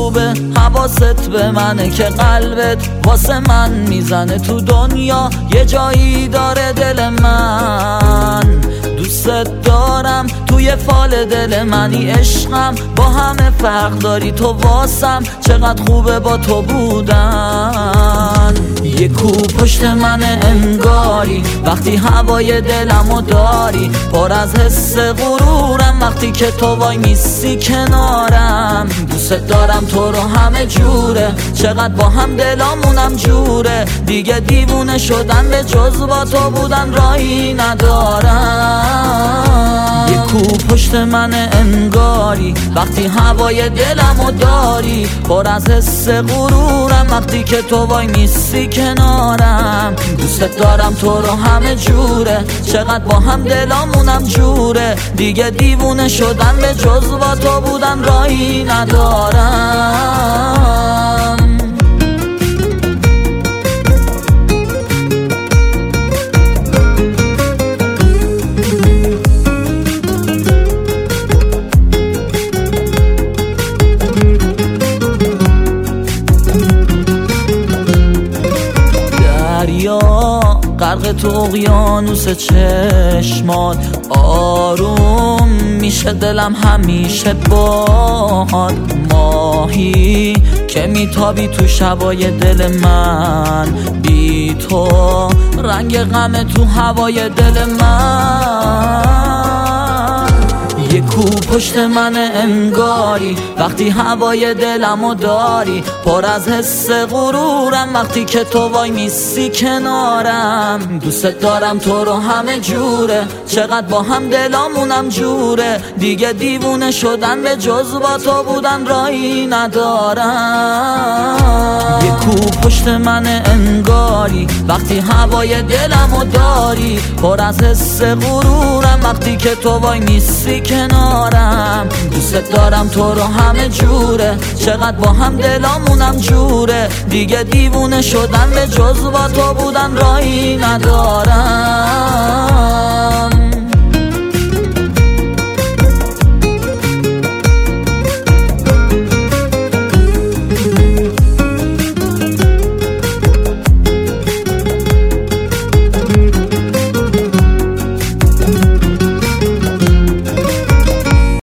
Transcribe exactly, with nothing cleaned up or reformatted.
خوبه حواست به منه که قلبت واسه من میزنه تو دنیا یه جایی داره دل من. دوست دارم توی فال دل منی عشقم، با همه فرق داری تو واسم، چقدر خوبه با تو بودن. یه کو پشت من انگاری وقتی هوای دلمو داری، پر از حس غرورم وقتی که تو وای میسی کنارم. دوست دارم تو رو همه جوره، چقدر با هم دلامونم جوره، دیگه دیوونه شدن به جز با تو بودن راهی ندارم. یه کو پشت من انگاری وقتی هوای دلمو داری، پر از حس غرورم وقتی که تو وای میسی کنارم. دوست دارم تو رو همه جوره، چقدر با هم دلامونم جوره، دیگه دیوونه شدن به جز با تو بودن راهی ندارم. غرق تو اقیانوس چشمات، آروم میشه دلم همیشه باهات. ماهی که میتابی تو شبای دل من، بی تو رنگ غم تو هوای دل من. یه کو پشت من انگاری وقتی هوای دلمو داری، پر از حس غرورم وقتی که تو وای میسی کنارم. دوست دارم تو رو همه جوره، چقدر با هم دلامونم جوره، دیگه دیوونه شدن به جز با تو بودن راهی ندارم. یه کو پشت من انگاری وقتی هوای دلمو داری، پر از حس غرورم وقتی که تو وای میسی کنارم. دوست دارم تو رو همه جوره، چقدر با هم دلامونم جوره، دیگه دیوونه شدن به جز با تو بودن راهی ندارم.